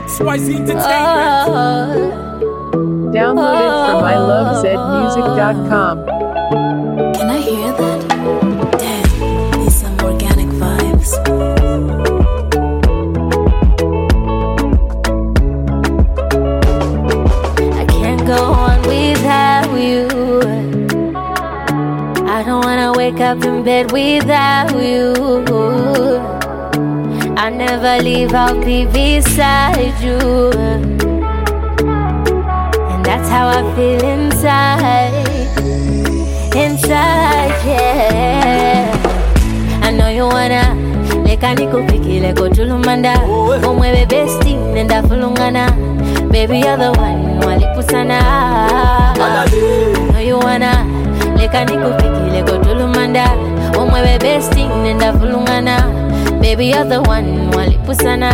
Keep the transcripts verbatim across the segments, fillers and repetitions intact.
X Y Z Entertainment. Oh, Download it from I love zed music dot com. can I hear that? Damn, these some organic vibes. I can't go on without you. I don't wanna wake up in bed without you. I never leave, I'll be beside you. And that's how I feel inside. Inside, yeah. I know you wanna leka nikupikile kutulumanda umwewe besti nenda fulungana. Baby you're the one walipusana. I know you wanna leka nikupikile kutulumanda umwewe besti nenda fulungana. Baby you're the one walipusana.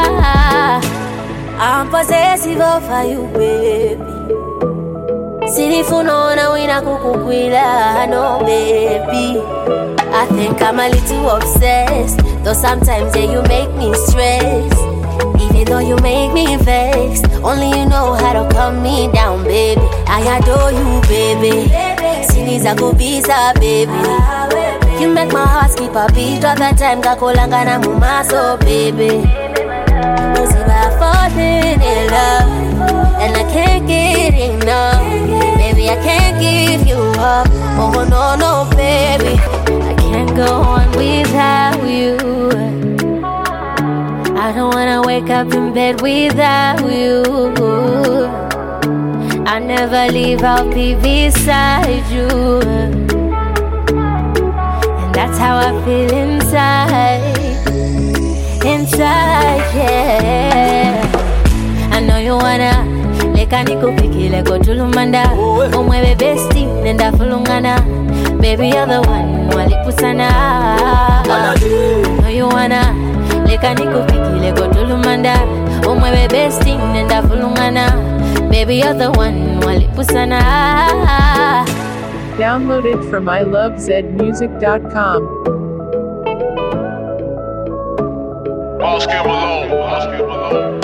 I'm possessive over you baby. Silifunona wina kukukwila, no baby. I think I'm a little obsessed, though sometimes yeah you make me stress. Even though you make me vex, only you know how to calm me down, baby. I adore you, baby. Siniza kubisa, baby. You make my heart skip a beat all the time. Kakolanga na mumaso, baby. Cause if I falling in love, and I can't get enough, baby, I can't give you up. Oh no, no, baby, I can't go on without you. I don't wanna wake up in bed without you. I never leave, I'll be beside you. And that's how I feel inside. Inside, yeah. I know you wanna leka nikupikile kutulumanda umwewe besti nenda fulungana. Baby you're the one walipusana. I know you wanna leka nikupikile kutulumanda umwewe besti nenda fulungana. Baby you're the one walipusana. Download it from I love zed music dot com. Oscar Malone, Oscar Malone.